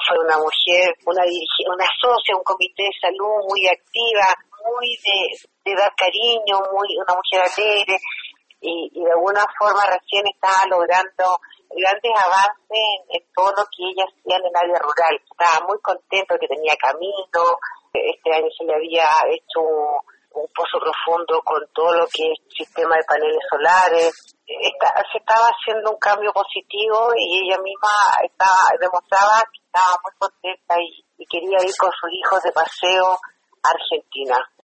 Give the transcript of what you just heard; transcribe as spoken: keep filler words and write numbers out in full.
fue una mujer, una dirige, una socia, un comité de salud muy activa, muy de, de dar cariño, muy una mujer alegre, y, y de alguna forma recién estaba logrando grandes avances en, en todo lo que ella hacía en el área rural. Estaba muy contento que tenía camino, este año se le había hecho un, un pozo profundo con todo lo que es sistema de paneles solares. Está, se estaba haciendo un cambio positivo y ella misma estaba, demostraba que estaba muy contenta y, y quería ir con sus hijos de paseo a Argentina.